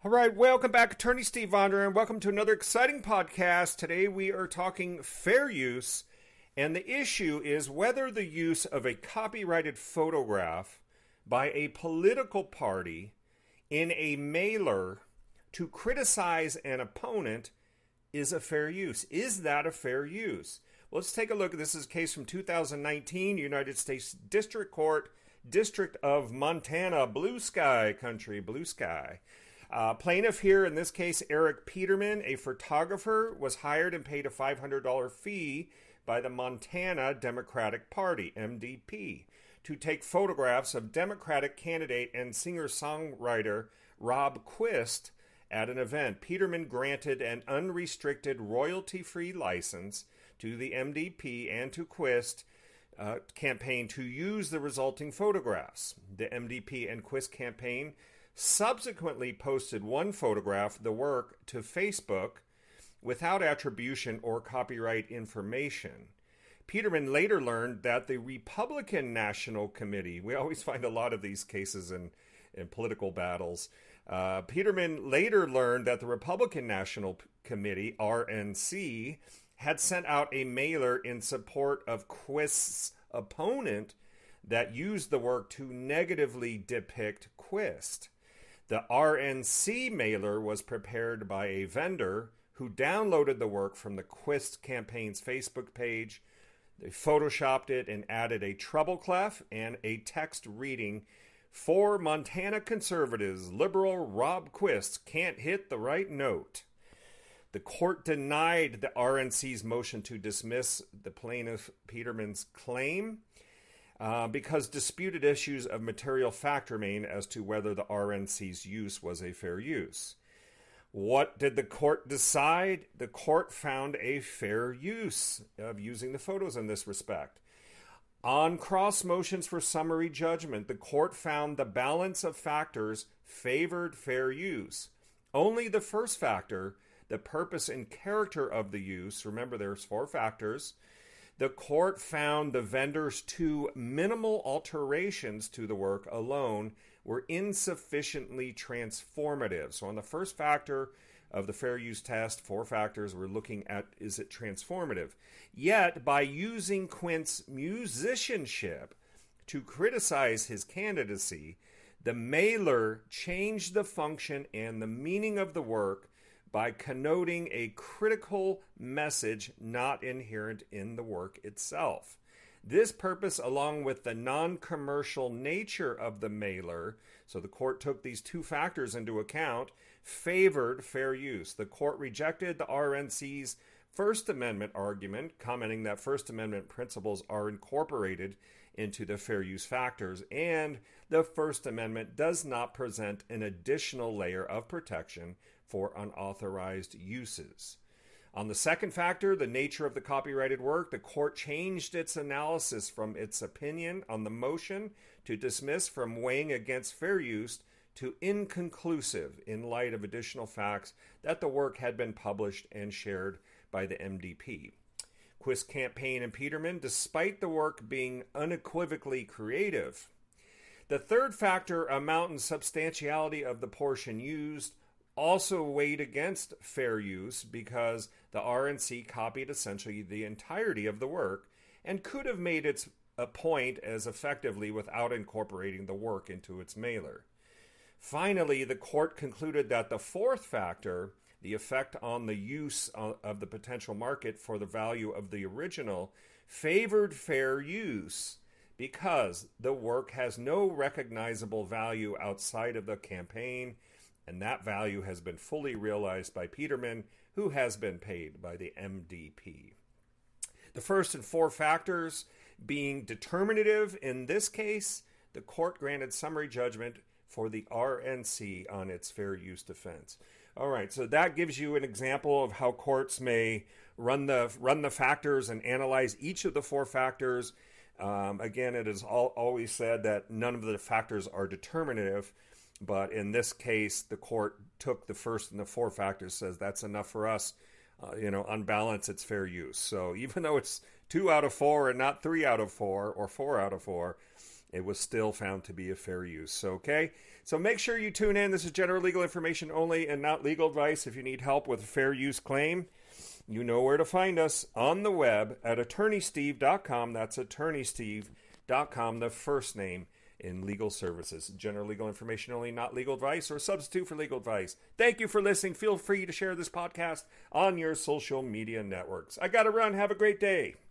All right, welcome back, Attorney Steve Vondran, and welcome to another exciting podcast. Today we are talking fair use, and the issue is whether the use of a copyrighted photograph by a political party in a mailer to criticize an opponent is a fair use. Is that a fair use? Well, let's take a look. This is a case from 2019, United States District Court, District of Montana, blue sky country, blue sky. Plaintiff here, in this case, Eric Peterman, a photographer, was hired and paid a $500 fee by the Montana Democratic Party, MDP, to take photographs of Democratic candidate and singer-songwriter Rob Quist at an event. Peterman granted an unrestricted royalty-free license to the MDP and to Quist campaign to use the resulting photographs. The MDP and Quist campaign subsequently posted one photograph, the work, to Facebook without attribution or copyright information. Peterman later learned that the Republican National Committee, we always find a lot of these cases in political battles. Peterman later learned that the Republican National Committee, RNC, had sent out a mailer in support of Quist's opponent that used the work to negatively depict Quist. The RNC mailer was prepared by a vendor who downloaded the work from the Quist campaign's Facebook page. They photoshopped it and added a treble clef and a text reading, "For Montana conservatives, liberal Rob Quist can't hit the right note." The court denied the RNC's motion to dismiss the plaintiff Peterman's claim because disputed issues of material fact remain as to whether the RNC's use was a fair use. What did the court decide? The court found a fair use of using the photos in this respect. On cross motions for summary judgment, the court found the balance of factors favored fair use. Only the first factor, the purpose and character of the use, remember there's 4 factors, the court found the vendor's 2 minimal alterations to the work alone were insufficiently transformative. So on the first factor of the fair use test, 4 factors, we're looking at, is it transformative? Yet, by using Quist's musicianship to criticize his candidacy, the mailer changed the function and the meaning of the work by connoting a critical message not inherent in the work itself. This purpose, along with the non-commercial nature of the mailer, so the court took these 2 factors into account, favored fair use. The court rejected the RNC's First Amendment argument, commenting that First Amendment principles are incorporated into the fair use factors, and the First Amendment does not present an additional layer of protection for unauthorized uses. On the second factor, the nature of the copyrighted work, the court changed its analysis from its opinion on the motion to dismiss from weighing against fair use to inconclusive in light of additional facts that the work had been published and shared by the MDP. Quist campaign and Peterman, despite the work being unequivocally creative. The third factor, amount and substantiality of the portion used, also weighed against fair use because the RNC copied essentially the entirety of the work and could have made its a point as effectively without incorporating the work into its mailer. Finally, the court concluded that the fourth factor, the effect on the use of the potential market for the value of the original, favored fair use because the work has no recognizable value outside of the campaign, and that value has been fully realized by Peterman, who has been paid by the MDP. The first and 4 factors being determinative in this case, the court granted summary judgment for the RNC on its fair use defense. All right, so that gives you an example of how courts may run the factors and analyze each of the 4 factors. Again, it is always said that none of the factors are determinative, but in this case, the court took the first and the 4 factors, says that's enough for us. On balance, it's fair use. So even though it's 2 out of 4 and not 3 out of 4 or 4 out of 4, it was still found to be a fair use. Okay, So make sure you tune in. This is general legal information only and not legal advice. If you need help with a fair use claim, you know where to find us on the web at attorneysteve.com. That's attorneysteve.com, the first name in legal services. General legal information only, not legal advice or substitute for legal advice. Thank you for listening. Feel free to share this podcast on your social media networks. I got to run. Have a great day.